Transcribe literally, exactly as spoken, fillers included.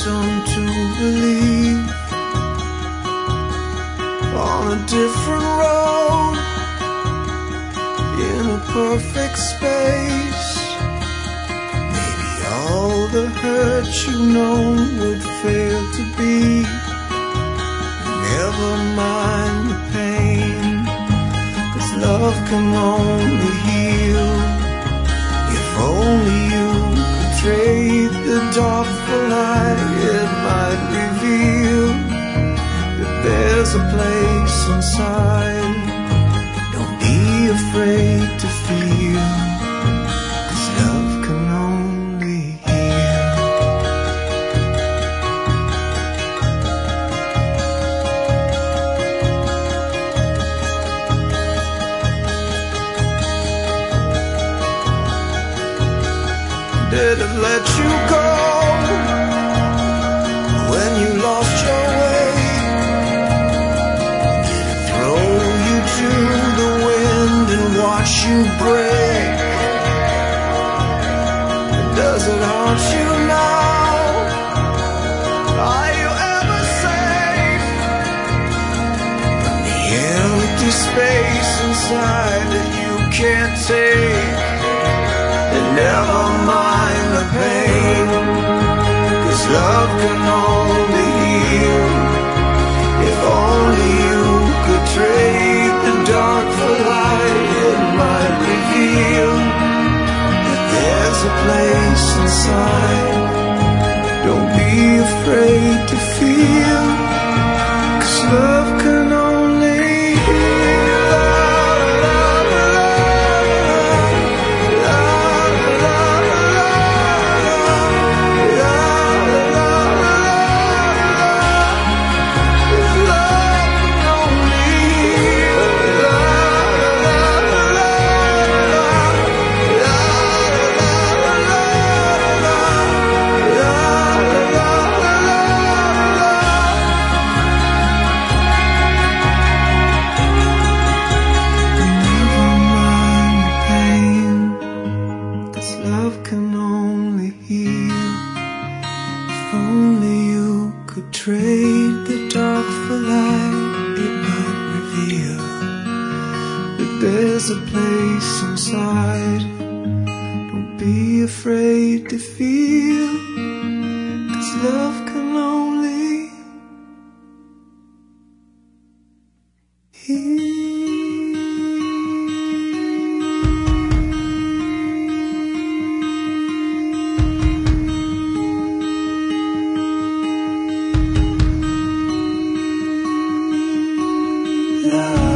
reason to believe on a different road, in a perfect space. Maybe all the hurt you know would fail to be. Never mind the pain, 'cause love can only heal. If only you could trade the dark for light, it might reveal that there's a place inside. Don't be afraid to feel, 'cause love can only heal. Did it let you go when you lost your way? Did it throw you to the wind and watch you break? Does it haunt you now? Are you ever safe from the empty space inside that you can't take? And never mind the pain, 'cause love can only heal. If only you could trade the dark for light, it might reveal that there's a place inside. Don't be afraid to feel, 'cause love can only heal. Love can only heal. If only you could trade the dark for light, it might reveal that there's a place inside. Don't be afraid to feel, 'cause love can only heal. Love.